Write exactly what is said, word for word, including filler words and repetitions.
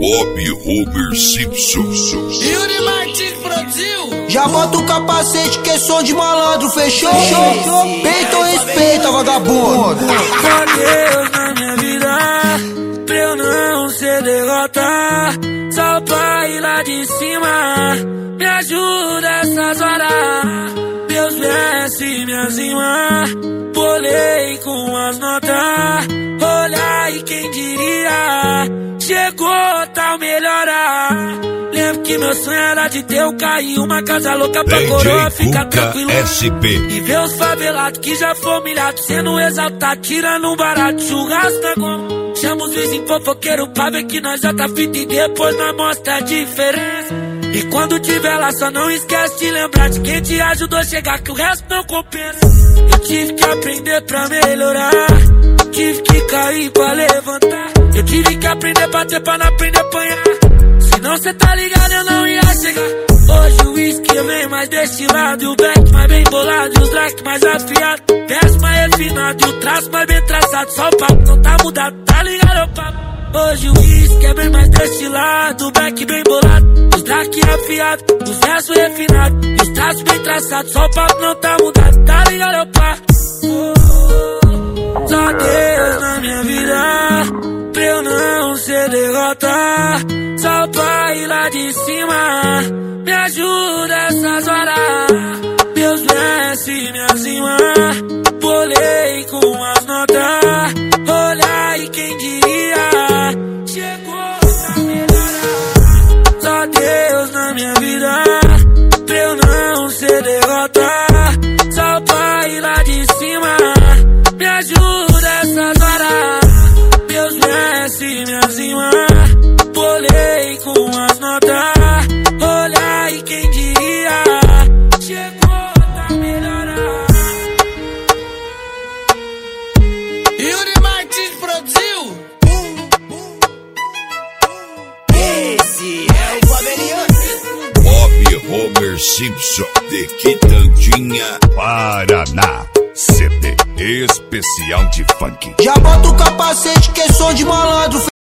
Bob Homer Simpson. Yuri Martins Brasil. Já bota o capacete que é som de malandro, fechou? Peito ou respeita, vagabundo? Só Deus na minha vida, pra eu não ser derrota. Só o pai lá de cima me ajuda essas horas. Deus desce minhas rimas, bolei com as notas. Olha aí quem diria, chegou tal melhorar. Lembro que meu sonho era de ter o carro e uma casa louca pra coroa ficar tranquilo S P. E ver os favelados que já foram humilhados sendo exaltados, tirando um barato, churrasco na goma. Chama os vizinhos fofoqueiros pra ver que nós já tá fita e depois nós mostra a diferença. E quando tiver lá só não esquece de lembrar de quem te ajudou a chegar, que o resto não compensa. Eu tive que aprender pra melhorar, tive que cair pra levantar. Eu tive que aprender a bater pra não aprender a apanhar. Senão cê tá ligado, eu não ia chegar. Hoje o whisky vem mais destilado, e o back mais bem bolado, e os drag mais afiado. Verso mais refinado, e o traço mais bem traçado. Só o papo não tá mudado, tá ligado, o papo. Hoje o whisky é bem mais destilado, o back bem bolado, os drag afiado, os versos refinados, e os traços bem traçados. Só o papo não tá mudado, tá ligado, o papo. Só Deus na minha vida, pra eu não ser derrota. Só o pai lá de cima me ajuda essas horas. Deus desce minhas rimas, bolei com as notas. Olha aí quem diria, chegou pra melhorar. Só Deus na minha vida, pra eu não ser derrota. Só o pai lá de cima me ajuda essas horas. Deus desce minhas rimas, bolei com as notas. Olha aí quem diria, chegou pra melhorar. Yuri Martins Brasil. Esse é o Fabeliano. Bob Homer Simpson, de Quitandinha, Paraná. C D especial de funk. Já bota o capacete que é som de malandro.